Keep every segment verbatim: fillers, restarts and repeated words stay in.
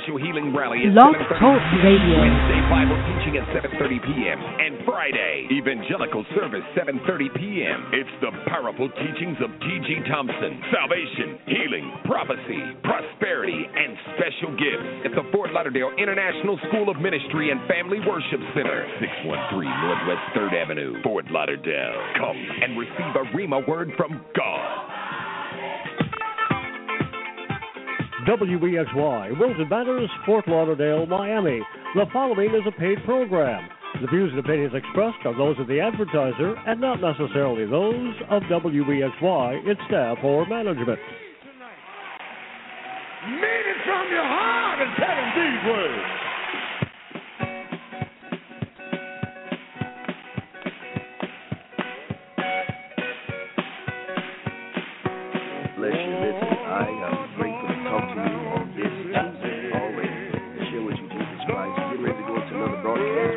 special healing rally at Blog seven thirty Talk Radio. Wednesday, Bible teaching at seven thirty p.m. And Friday, evangelical service, seven thirty p.m. It's the powerful teachings of T G Thompson. Salvation, healing, prophecy, prosperity, and special gifts at the Fort Lauderdale International School of Ministry and Family Worship Center, six one three Northwest third Avenue, Fort Lauderdale. Come and receive a Rhema word from God. W E X Y, Wilton Manors, Fort Lauderdale, Miami. The following is a paid program. The views and opinions expressed are those of the advertiser and not necessarily those of W E X Y, its staff, or management. Mean it from your heart and tell them these words. Bless you. Listen, I am grateful to talk to you on this Tuesday always to share with you Jesus Christ. Get ready to go to another broadcast.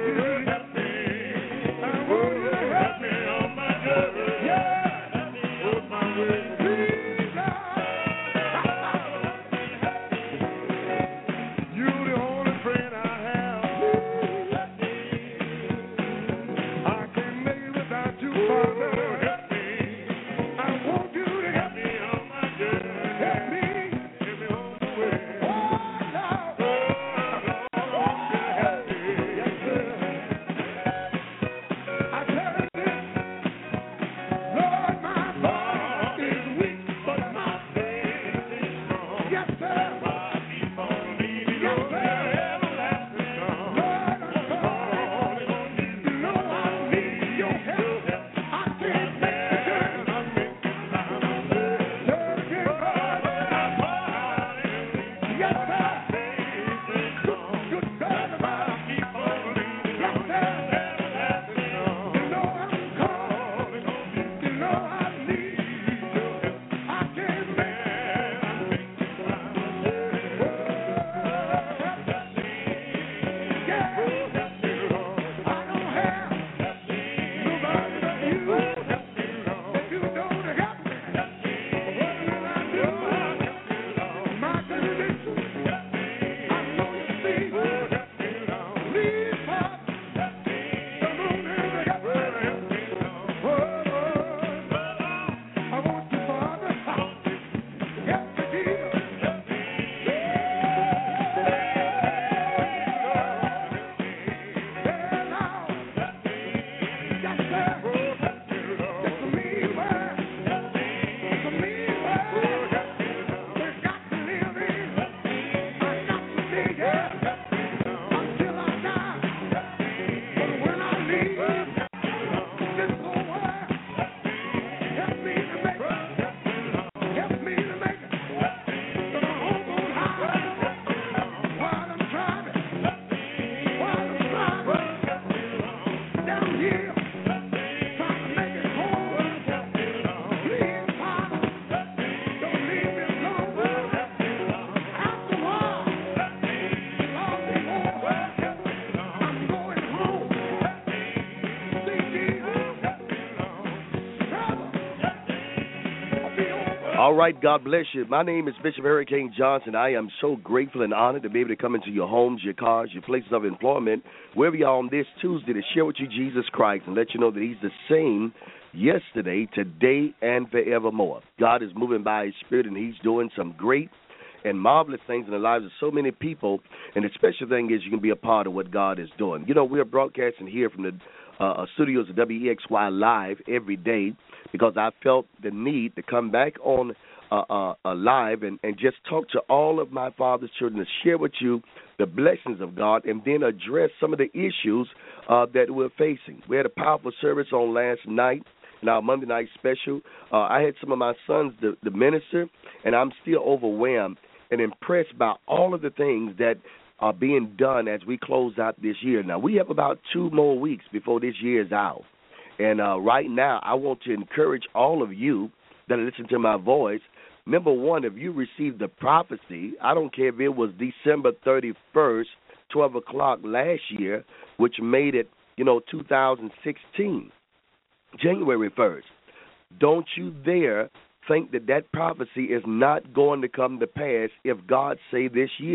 All right, God bless you. My name is Bishop Hurricane Johnson. I am so grateful and honored to be able to come into your homes, your cars, your places of employment, wherever you are on this Tuesday to share with you Jesus Christ and let you know that he's the same yesterday, today, and forevermore. God is moving by his Spirit, and he's doing some great and marvelous things in the lives of so many people, and the special thing is you can be a part of what God is doing. You know, we're broadcasting here from the uh, studios of W E X Y Live every day because I felt the need to come back on uh, uh, uh, live and, and just talk to all of my father's children, to share with you the blessings of God and then address some of the issues uh, that we're facing. We had a powerful service on last night in our Monday night special. Uh, I had some of my sons, the, the minister, and I'm still overwhelmed and impressed by all of the things that are being done as we close out this year. Now, we have about two more weeks before this year is out. And uh, right now, I want to encourage all of you that listen to my voice. Number one, if you received the prophecy, I don't care if it was December thirty-first, twelve o'clock last year, which made it, you know, two thousand sixteen, January first. Don't you dare think that that prophecy is not going to come to pass if God say this year.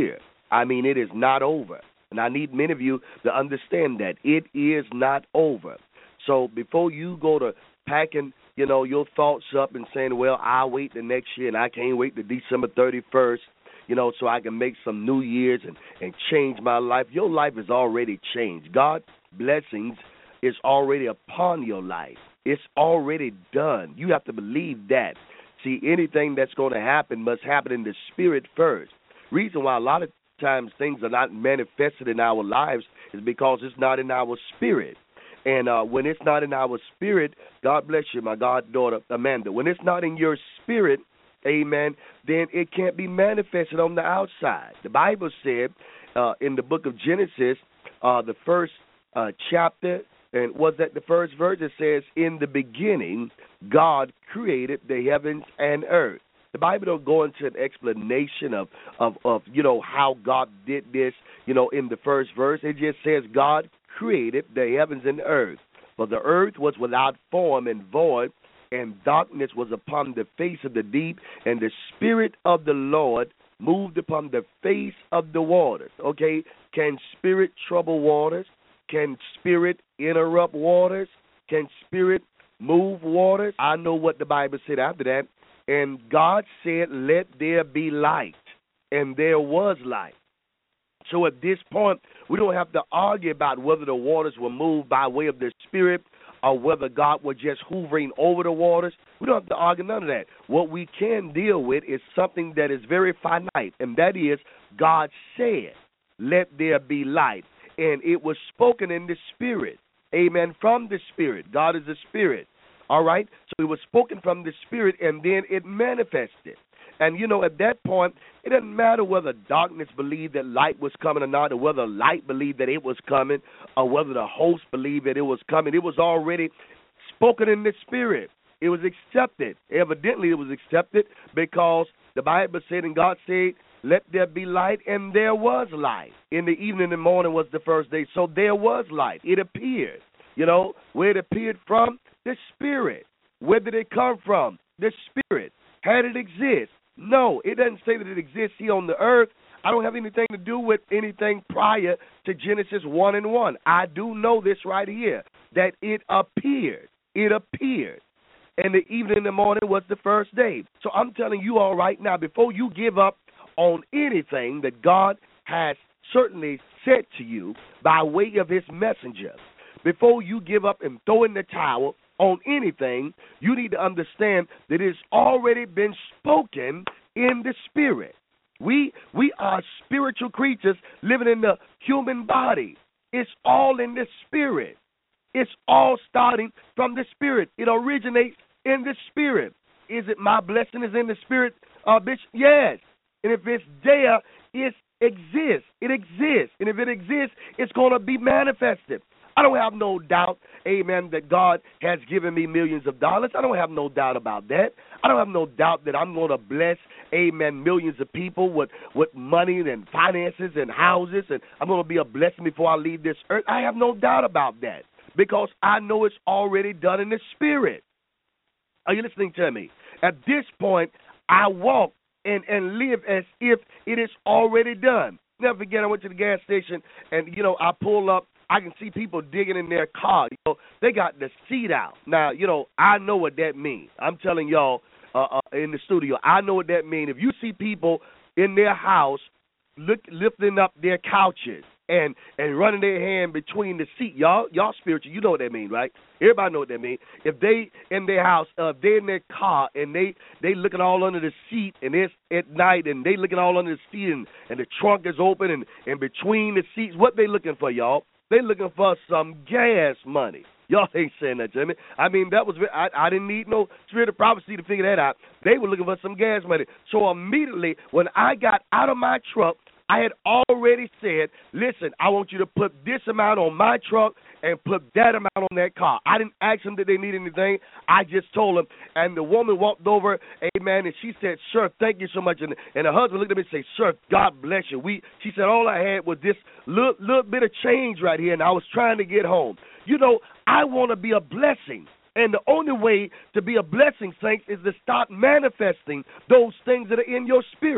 I mean, it is not over. And I need many of you to understand that it is not over. So before you go to packing, you know, your thoughts up and saying, well, I'll wait the next year and I can't wait to December thirty-first, you know, so I can make some New Year's and, and change my life. Your life is already changed. God's blessings is already upon your life. It's already done. You have to believe that. See, anything that's going to happen must happen in the spirit first. Reason why a lot of times things are not manifested in our lives is because it's not in our spirit. And uh, when it's not in our spirit, God bless you, my goddaughter Amanda, when it's not in your spirit, amen, then it can't be manifested on the outside. The Bible said uh, in the book of Genesis, uh, the first uh, chapter, and was that the first verse? It says, in the beginning, God created the heavens and earth. The Bible don't go into an explanation of, of, of, you know, how God did this, you know, in the first verse. It just says God created the heavens and earth. For the earth was without form and void, and darkness was upon the face of the deep, and the Spirit of the Lord moved upon the face of the waters. Okay, can spirit trouble waters? Can spirit interrupt waters? Can spirit move waters? I know what the Bible said after that. And God said, let there be light. And there was light. So at this point, we don't have to argue about whether the waters were moved by way of the Spirit or whether God was just hovering over the waters. We don't have to argue none of that. What we can deal with is something that is very finite, and that is God said, let there be light. And it was spoken in the Spirit. Amen. From the Spirit. God is a Spirit. All right? So it was spoken from the Spirit, and then it manifested. And, you know, at that point, it doesn't matter whether darkness believed that light was coming or not, or whether light believed that it was coming, or whether the host believed that it was coming. It was already spoken in the Spirit. It was accepted. Evidently, it was accepted because the Bible said, and God said, let there be light, and there was light. In the evening and the morning was the first day, so there was light. It appeared. You know, where it appeared from? The Spirit. Where did it come from? The Spirit. How did it exist? No, it doesn't say that it exists here on the earth. I don't have anything to do with anything prior to Genesis one and one. I do know this right here, that it appeared. It appeared. And the evening and the morning was the first day. So I'm telling you all right now, before you give up on anything that God has certainly said to you by way of his messenger, before you give up and throw in the towel on anything, you need to understand that it's already been spoken in the Spirit. We we are spiritual creatures living in the human body. It's all in the Spirit. It's all starting from the Spirit. It originates in the Spirit. Is it my blessing is in the Spirit, uh, bitch? Yes. And if it's there, it exists. It exists. And if it exists, it's going to be manifested. I don't have no doubt, amen, that God has given me millions of dollars. I don't have no doubt about that. I don't have no doubt that I'm going to bless, amen, millions of people with, with money and finances and houses, and I'm going to be a blessing before I leave this earth. I have no doubt about that because I know it's already done in the Spirit. Are you listening to me? At this point, I walk and, and live as if it is already done. Never forget, I went to the gas station, and, you know, I pull up. I can see people digging in their car. You know, they got the seat out. Now, you know, I know what that means. I'm telling y'all uh, uh, in the studio, I know what that means. If you see people in their house look, lifting up their couches and, and running their hand between the seat, y'all, y'all spiritual, you know what that means, right? Everybody know what that means. If they in their house, uh, if they're in their car and they they looking all under the seat and it's at night and they looking all under the seat and, and the trunk is open and, and between the seats, what they looking for, y'all? They looking for some gas money. Y'all ain't saying that to me. I mean, that was I, I didn't need no spirit of prophecy to figure that out. They were looking for some gas money. So immediately when I got out of my truck, I had already said, listen, I want you to put this amount on my truck and put that amount on that car. I didn't ask them did they need anything. I just told them. And the woman walked over, amen, and she said, sir, thank you so much. And, and her husband looked at me and said, sir, God bless you. We, she said, all I had was this little, little bit of change right here, and I was trying to get home. You know, I want to be a blessing. And the only way to be a blessing, saints, is to start manifesting those things that are in your spirit.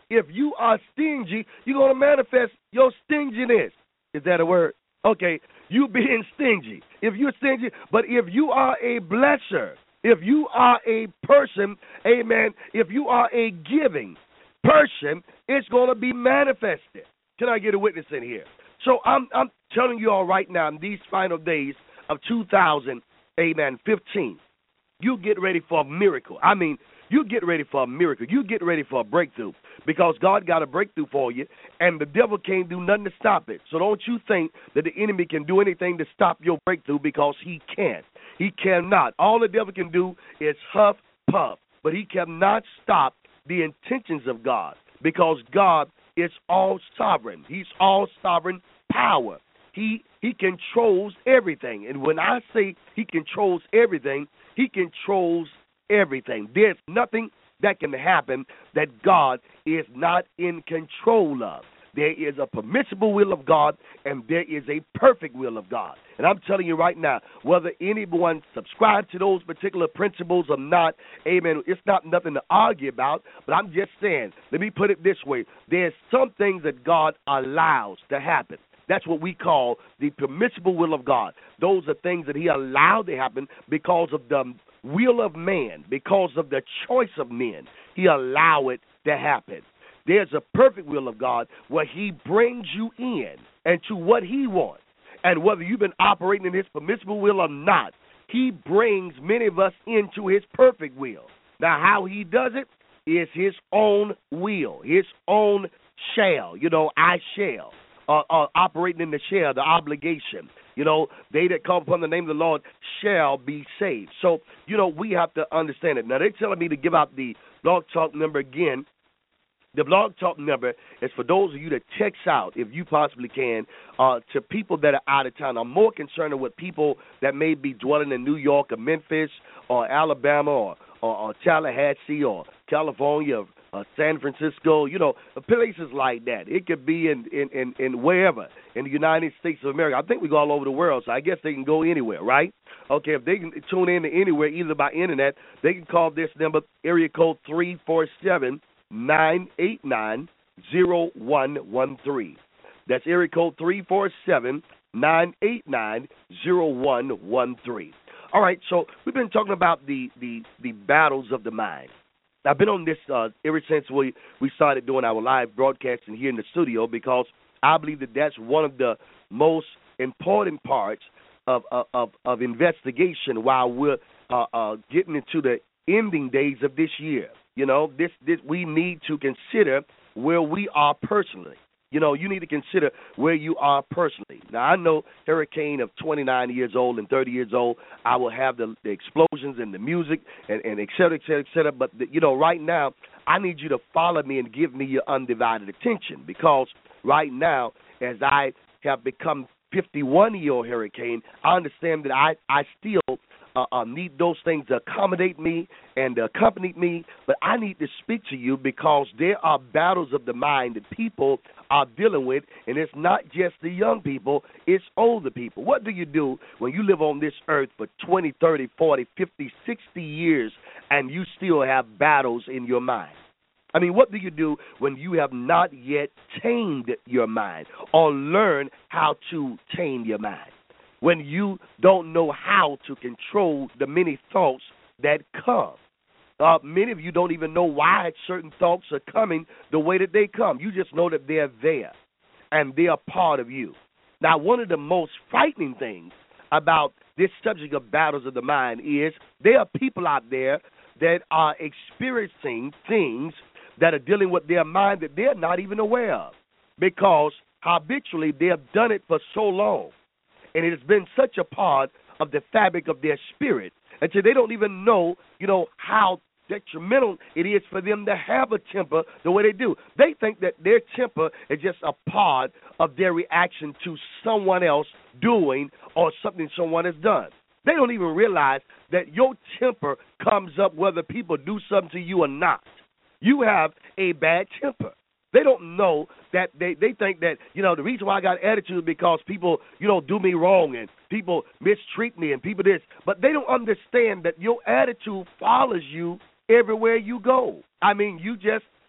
if you are stingy, you're going to manifest your stinginess. Is that a word? Okay, you being stingy. If you're stingy, but if you are a blesser, if you are a person, amen, if you are a giving person, it's going to be manifested. Can I get a witness in here? So I'm I'm telling you all right now, in these final days of two thousand, amen, fifteen, you get ready for a miracle. I mean, you get ready for a miracle. You get ready for a breakthrough because God got a breakthrough for you, and the devil can't do nothing to stop it. So don't you think that the enemy can do anything to stop your breakthrough, because he can't. He cannot. All the devil can do is huff, puff, but he cannot stop the intentions of God, because God is all sovereign. He's all sovereign power. He he controls everything. And when I say he controls everything, he controls everything. There's nothing that can happen that God is not in control of. There is a permissible will of God, and there is a perfect will of God. And I'm telling you right now, whether anyone subscribe to those particular principles or not, amen, it's not nothing to argue about, but I'm just saying, let me put it this way. There's some things that God allows to happen. That's what we call the permissible will of God. Those are things that he allowed to happen because of the will of man, because of the choice of men. He allowed it to happen. There's a perfect will of God where he brings you in and to what he wants. And whether you've been operating in his permissible will or not, he brings many of us into his perfect will. Now, how he does it is his own will, his own shall. You know, I shall. Uh, uh, operating in the shall, the obligation. You know, they that call upon the name of the Lord shall be saved. So, you know, we have to understand it. Now, they're telling me to give out the Blog Talk number again. The Blog Talk number is for those of you that text out, if you possibly can, uh, to people that are out of town. I'm more concerned with people that may be dwelling in New York or Memphis or Alabama or, or, or Tallahassee or California, Uh, San Francisco, you know, places like that. It could be in, in, in, in wherever, in the United States of America. I think we go all over the world, so I guess they can go anywhere, right? Okay, if they can tune in to anywhere, either by internet, they can call this number, area code three four seven, nine eight nine, zero one one three. That's area code three four seven, nine eight nine, zero one one three. All right, so we've been talking about the, the, the battles of the mind. I've been on this uh, ever since we, we started doing our live broadcasting here in the studio, because I believe that that's one of the most important parts of of, of investigation while we're uh, uh, getting into the ending days of this year. You know, this, this we need to consider where we are personally. You know, you need to consider where you are personally. Now, I know Hurricane of twenty-nine years old and thirty years old, I will have the, the explosions and the music and, and et cetera, et cetera, et cetera. But, the, you know, right now, I need you to follow me and give me your undivided attention, because right now, as I have become fifty-one-year-old Hurricane, I understand that I, I still uh, uh, need those things to accommodate me and to accompany me, but I need to speak to you because there are battles of the mind that people are dealing with, and it's not just the young people, it's older people. What do you do when you live on this earth for twenty, thirty, forty, fifty, sixty years and you still have battles in your mind? I mean, what do you do when you have not yet tamed your mind or learned how to tame your mind? When you don't know how to control the many thoughts that come. Uh, many of you don't even know why certain thoughts are coming the way that they come. You just know that they're there, and they're part of you. Now, one of the most frightening things about this subject of battles of the mind is there are people out there that are experiencing things that are dealing with their mind that they're not even aware of, because habitually they have done it for so long, and it has been such a part of the fabric of their spirit until they don't even know, you know, how detrimental it is for them to have a temper the way they do. They think that their temper is just a part of their reaction to someone else doing or something someone has done. They don't even realize that your temper comes up whether people do something to you or not. You have a bad temper. They don't know that they, they think that, you know, the reason why I got attitude is because people, you know, do me wrong and people mistreat me and people this. But they don't understand that your attitude follows you everywhere you go. I mean, you just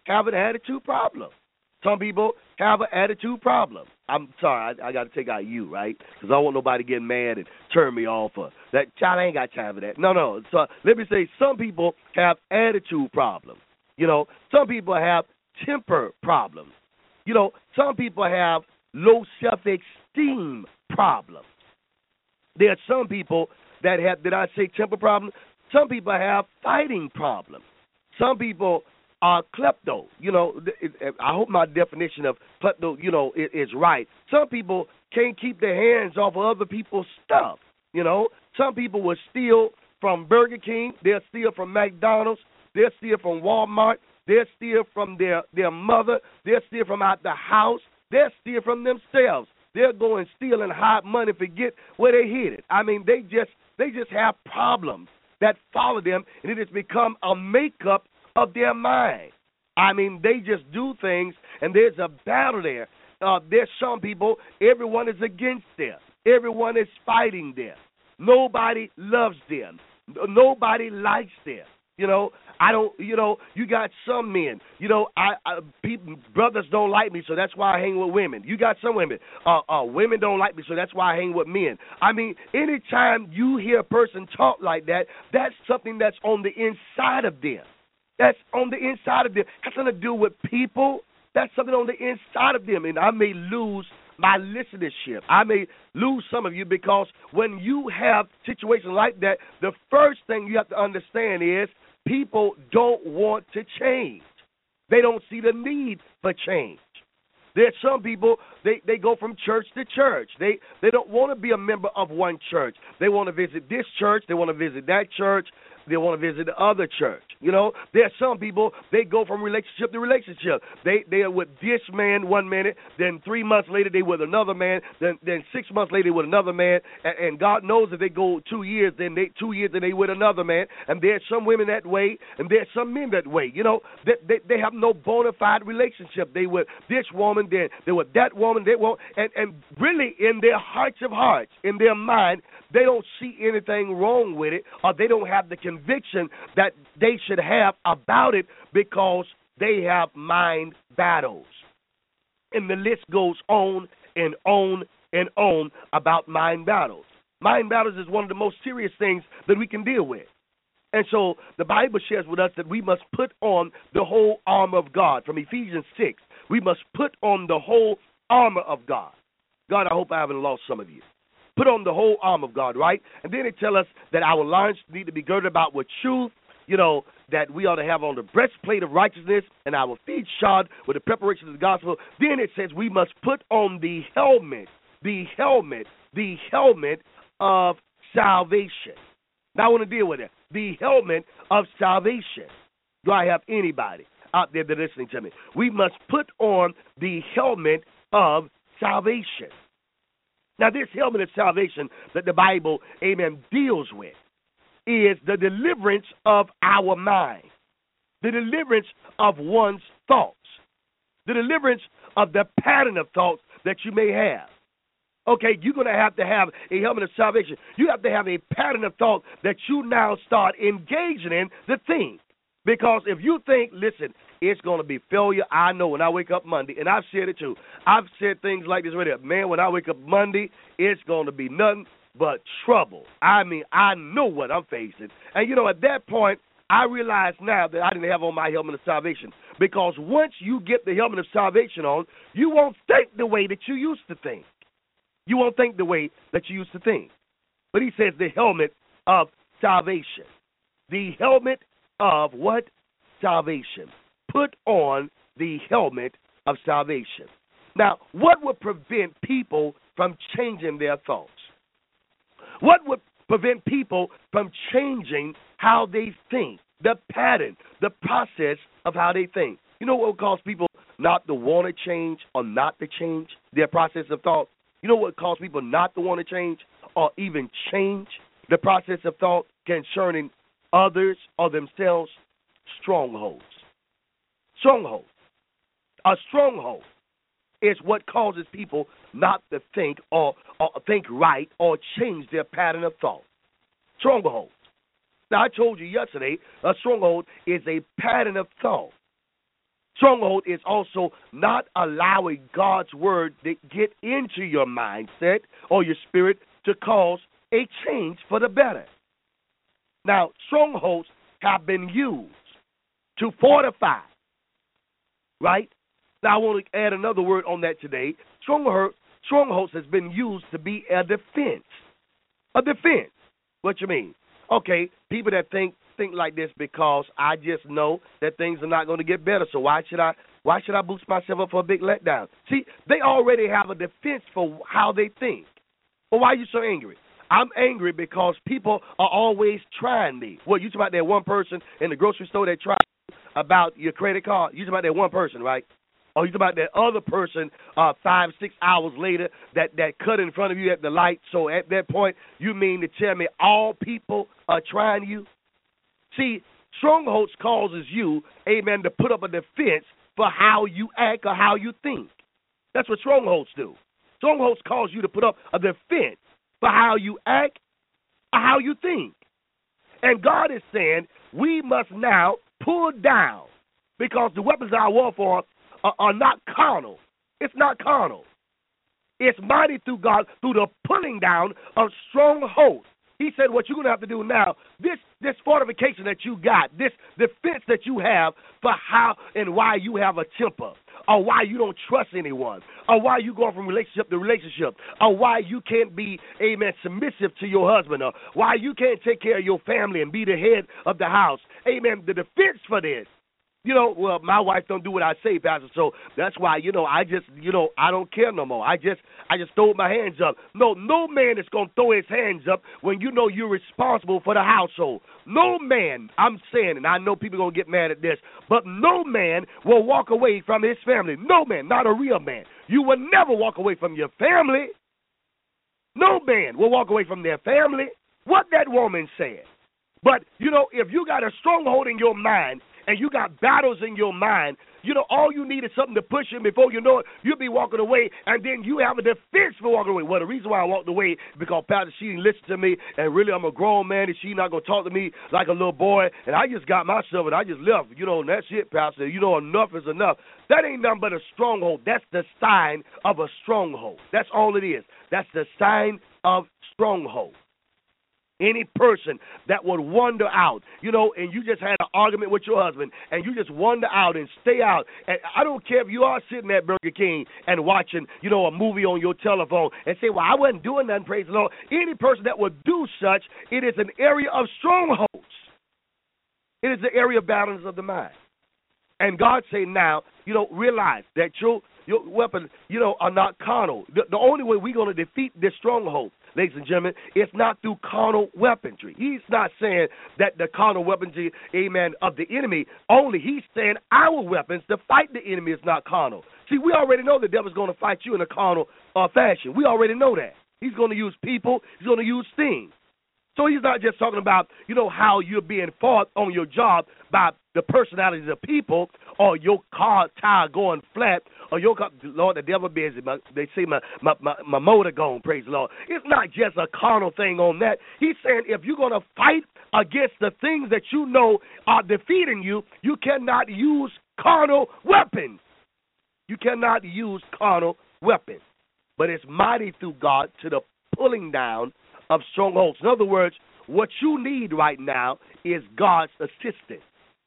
have an attitude problem. Some people have an attitude problem. I'm sorry, I, I got to take out you, right? Because I don't want nobody getting mad and turn me off. Or that child ain't got time for that. No, no. So let me say, some people have attitude problems. You know, some people have temper problems. You know, some people have low self-esteem problems. There are some people that have, did I say temper problems? Some people have fighting problems. Some people are klepto. You know, I hope my definition of klepto, you know, is right. Some people can't keep their hands off of other people's stuff. You know, some people will steal from Burger King. They'll steal from McDonald's. They'll steal from Walmart. They'll steal from their, their mother. They'll steal from out the house. They'll steal from themselves. They'll go and steal and hide money, forget where they hid it. I mean, they just they just have problems that follow them, and it has become a makeup of their mind. I mean, they just do things, and there's a battle there. Uh, there's some people, everyone is against them. Everyone is fighting them. Nobody loves them. Nobody likes them. You know, I don't, you know, you got some men, you know, I, I people, brothers don't like me, so that's why I hang with women. You got some women, uh, uh, women don't like me, so that's why I hang with men. I mean, anytime you hear a person talk like that, that's something that's on the inside of them. That's on the inside of them. That's something to do with people. That's something on the inside of them, and I may lose my listenership. I may lose some of you because when you have situations like that, the first thing you have to understand is people don't want to change. They don't see the need for change. There's some people, they, they go from church to church. They they don't want to be a member of one church. They want to visit this church. They want to visit that church. They want to visit the other church. You know, there are some people, they go from relationship to relationship. They they are with this man one minute, then three months later they with another man, then then six months later with another man, and, and God knows if they go two years, then they two years then they with another man. And there's some women that way, and there's some men that way. You know, they they, they have no bona fide relationship. They with this woman, then they with that woman, they won't, and and really in their hearts of hearts, in their mind, they don't see anything wrong with it, or they don't have the conviction that they should have about it because they have mind battles. And the list goes on and on and on about mind battles. Mind battles is one of the most serious things that we can deal with. And so the Bible shares with us that we must put on the whole armor of God. From Ephesians six, we must put on the whole armor of God. God, I hope I haven't lost some of you. Put on the whole armor of God, right? And then it tells us that our loins need to be girded about with truth, you know, that we ought to have on the breastplate of righteousness and our feet shod with the preparation of the gospel. Then it says we must put on the helmet, the helmet, the helmet of salvation. Now I want to deal with it. The helmet of salvation. Do I have anybody out there that's listening to me? We must put on the helmet of salvation. Now, this helmet of salvation that the Bible, amen, deals with is the deliverance of our mind, the deliverance of one's thoughts, the deliverance of the pattern of thoughts that you may have. Okay, you're going to have to have a helmet of salvation. You have to have a pattern of thought that you now start engaging in the thing. Because if you think, listen, it's going to be failure, I know when I wake up Monday, and I've said it too. I've said things like this right here. Man, when I wake up Monday, it's going to be nothing but trouble. I mean, I know what I'm facing. And, you know, at that point, I realize now that I didn't have on my helmet of salvation. Because once you get the helmet of salvation on, you won't think the way that you used to think. You won't think the way that you used to think. But he says the helmet of salvation. The helmet of what? Salvation. Put on the helmet of salvation. Now, what would prevent people from changing their thoughts? What would prevent people from changing how they think, the pattern, the process of how they think? You know what would cause people not to want to change or not to change their process of thought? You know what would cause people not to want to change or even change the process of thought concerning others or themselves? Strongholds. Stronghold. A stronghold is what causes people not to think or, or think right or change their pattern of thought. Stronghold. Now, I told you yesterday, a stronghold is a pattern of thought. Stronghold is also not allowing God's word to get into your mindset or your spirit to cause a change for the better. Now, strongholds have been used to fortify, right? Now, I want to add another word on that today. Stronghold, strongholds has been used to be a defense. A defense. What you mean? Okay, people that think think like this because I just know that things are not going to get better. So why should I why should I boost myself up for a big letdown? See, they already have a defense for how they think. Well, why are you so angry? I'm angry because people are always trying me. What, you talking about that one person in the grocery store that tried about your credit card? You talking about that one person, right? Or you talking about that other person uh, five, six hours later that, that cut in front of you at the light? So at that point, you mean to tell me all people are trying you? See, strongholds causes you, amen, to put up a defense for how you act or how you think. That's what strongholds do. Strongholds cause you to put up a defense for how you act or how you think. And God is saying we must now pull down because the weapons of our warfare are, are not carnal. It's not carnal. It's mighty through God through the pulling down of strongholds. He said what you're going to have to do now, this this fortification that you got, this defense that you have for how and why you have a temper, or why you don't trust anyone, or why you go from relationship to relationship, or why you can't be, amen, submissive to your husband, or why you can't take care of your family and be the head of the house. Amen. The defense for this, you know, well, my wife don't do what I say, Pastor, so that's why, you know, I just, you know, I don't care no more. I just, I just throw my hands up. No, no man is going to throw his hands up when you know you're responsible for the household. No man, I'm saying, and I know people are going to get mad at this, but no man will walk away from his family. No man, not a real man. You will never walk away from your family. No man will walk away from their family. What that woman said. But, you know, if you got a stronghold in your mind, and you got battles in your mind, you know, all you need is something to push in. Before you know it, you'll be walking away, and then you have a defense for walking away. Well, the reason why I walked away is because, Pastor, she didn't listen to me, and really I'm a grown man, and she not going to talk to me like a little boy, and I just got myself, and I just left. You know, and that's it, Pastor. You know, enough is enough. That ain't nothing but a stronghold. That's the sign of a stronghold. That's all it is. That's the sign of stronghold. Any person that would wander out, you know, and you just had an argument with your husband, and you just wander out and stay out. And I don't care if you are sitting at Burger King and watching, you know, a movie on your telephone and say, well, I wasn't doing nothing, praise the Lord. Any person that would do such, it is an area of strongholds. It is the area of balance of the mind. And God say now, you know, realize that your, your weapons, you know, are not carnal. The, the only way we're going to defeat this stronghold, ladies and gentlemen, it's not through carnal weaponry. He's not saying that the carnal weaponry, amen, of the enemy only. He's saying our weapons to fight the enemy is not carnal. See, we already know the devil's going to fight you in a carnal uh, fashion. We already know that. He's going to use people. He's going to use things. So he's not just talking about, you know, how you're being fought on your job by the personalities of people or your car tire going flat or your car, Lord, the devil busy. My, they say my, my, my, my motor gone, praise the Lord. It's not just a carnal thing on that. He's saying if you're going to fight against the things that you know are defeating you, you cannot use carnal weapons. You cannot use carnal weapons. But it's mighty through God to the pulling down of strongholds. In other words, what you need right now is God's assistance.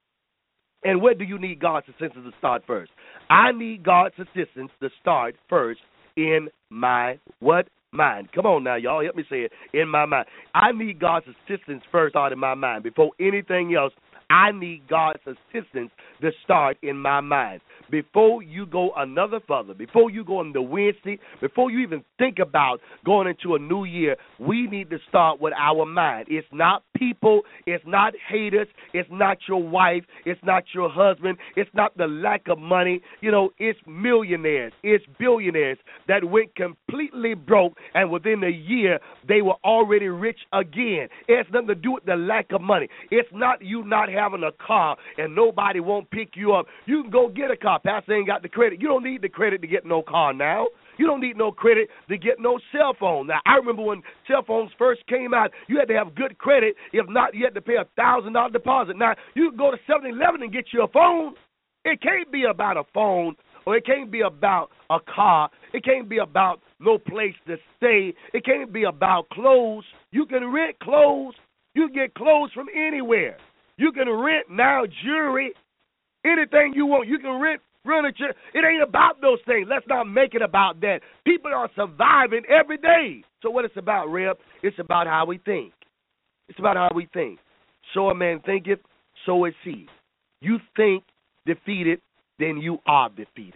And where do you need God's assistance to start first? I need God's assistance to start first in my what? Mind. Come on now, y'all. Help me say it. In my mind. I need God's assistance first out in my mind. Before anything else, I need God's assistance to start in my mind. Before you go another further, before you go into Wednesday, before you even think about going into a new year, we need to start with our mind. It's not people. It's not haters. It's not your wife. It's not your husband. It's not the lack of money. You know, it's millionaires. It's billionaires that went completely broke, and within a year, they were already rich again. It has nothing to do with the lack of money. It's not you not having a car and nobody won't pick you up. You can go get a car. Pastor ain't got the credit. You don't need the credit to get no car now. You don't need no credit to get no cell phone. Now, I remember when cell phones first came out, you had to have good credit. If not, you had to pay a one thousand dollars deposit. Now, you can go to seven eleven and get you a phone. It can't be about a phone, or it can't be about a car. It can't be about no place to stay. It can't be about clothes. You can rent clothes. You can get clothes from anywhere. You can rent now jewelry, anything you want. You can rent furniture. It ain't about those things. Let's not make it about that. People are surviving every day. So what it's about, Reb, it's about how we think. It's about how we think. So a man thinketh, so is he. You think defeated, then you are defeated.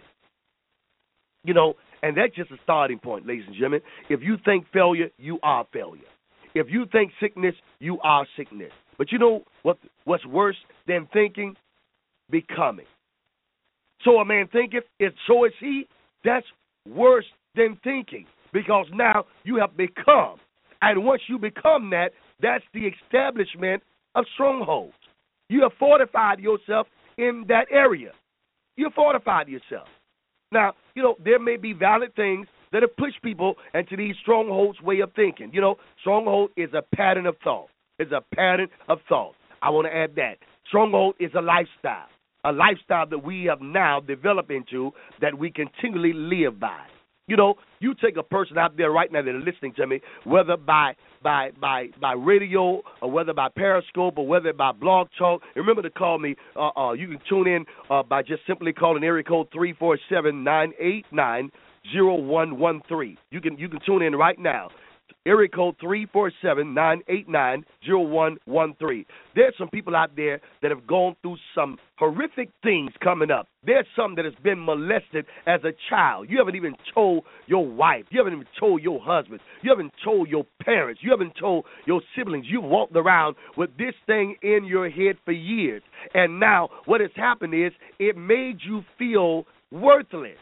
You know, and that's just a starting point, ladies and gentlemen. If you think failure, you are failure. If you think sickness, you are sickness. But you know what? What's worse than thinking? Becoming. So a man thinketh, and so is he. That's worse than thinking, because now you have become. And once you become that, that's the establishment of strongholds. You have fortified yourself in that area. You have fortified yourself. Now, you know, there may be valid things that have pushed people into these strongholds way of thinking. You know, stronghold is a pattern of thought. It's a pattern of thought. I want to add that. Stronghold is a lifestyle, a lifestyle that we have now developed into that we continually live by. You know, you take a person out there right now that are listening to me, whether by by by by radio or whether by Periscope or whether by Blog Talk. Remember to call me. Uh, uh, you can tune in uh, by just simply calling area code three four seven, nine eight nine, zero one one three. You can you can tune in right now. Area code three four seven, nine eight nine, zero one one three. There's some people out there that have gone through some horrific things coming up. There's some that has been molested as a child. You haven't even told your wife. You haven't even told your husband. You haven't told your parents. You haven't told your siblings. You've walked around with this thing in your head for years. And now what has happened is it made you feel worthless.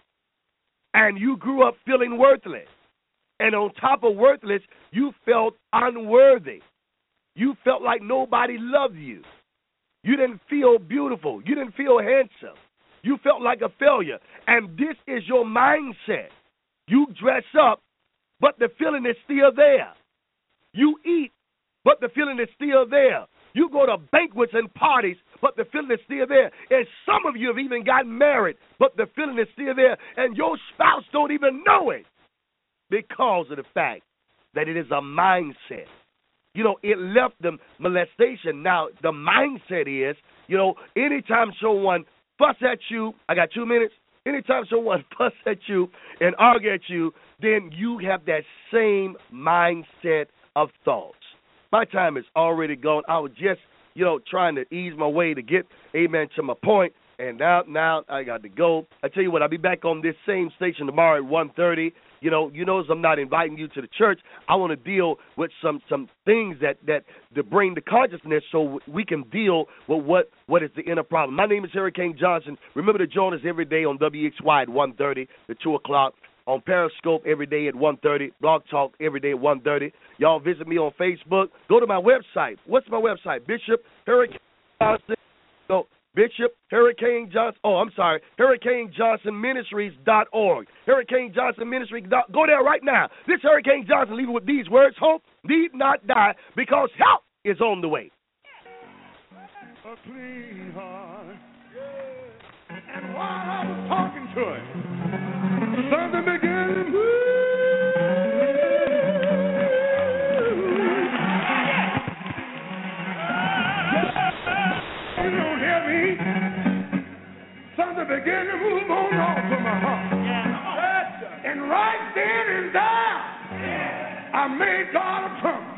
And you grew up feeling worthless. And on top of worthless, you felt unworthy. You felt like nobody loved you. You didn't feel beautiful. You didn't feel handsome. You felt like a failure. And this is your mindset. You dress up, but the feeling is still there. You eat, but the feeling is still there. You go to banquets and parties, but the feeling is still there. And some of you have even gotten married, but the feeling is still there. And your spouse don't even know it. Because of the fact that it is a mindset. You know, it left them molestation. Now, the mindset is, you know, anytime someone fuss at you, I got two minutes, anytime someone fuss at you and argue at you, then you have that same mindset of thoughts. My time is already gone. I was just, you know, trying to ease my way to get, amen, to my point. And now, now I got to go. I tell you what, I'll be back on this same station tomorrow at one thirty. You know, you notice I'm not inviting you to the church. I want to deal with some some things that, that, that bring the consciousness so we can deal with what, what is the inner problem. My name is Hurricane Johnson. Remember to join us every day on W X Y at one thirty to two o'clock. On Periscope every day at one thirty. Blog Talk every day at one thirty. Y'all visit me on Facebook. Go to my website. What's my website? Bishop Hurricane Johnson. So, Bishop Hurricane Johnson. Oh, I'm sorry. Hurricane Johnson Ministries dot org. Hurricane Johnson Ministries. Go there right now. This Hurricane Johnson leaving with these words: hope need not die because help is on the way. A clean heart. And while I was talking to it, something began. You don't hear me? Something began to move on off of my heart. And right then and there, I made God a promise.